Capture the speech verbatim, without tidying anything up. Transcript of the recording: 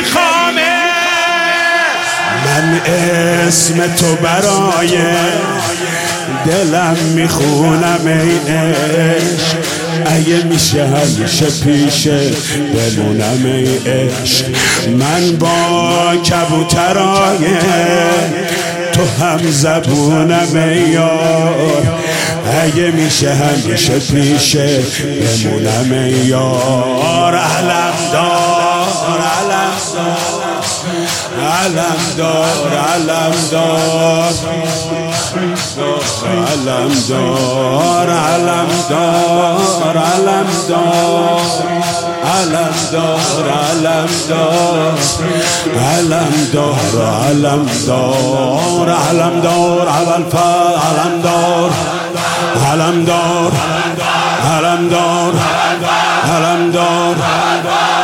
میخوامه. من اسم تو برای دلم میخونم ای عشق، اگه میشه همیشه پیشه بمونم ای عشق. من با کبوترای تو هم زبونم ای یار، اگه میشه همیشه پیشه بمونم ای یار. علم دار علم دار علم دار علم دار علم دار علم دار علم دار علم دار علم دار علم دار علم دار علم دار علم دار علم دار علم دار علم دار علم دار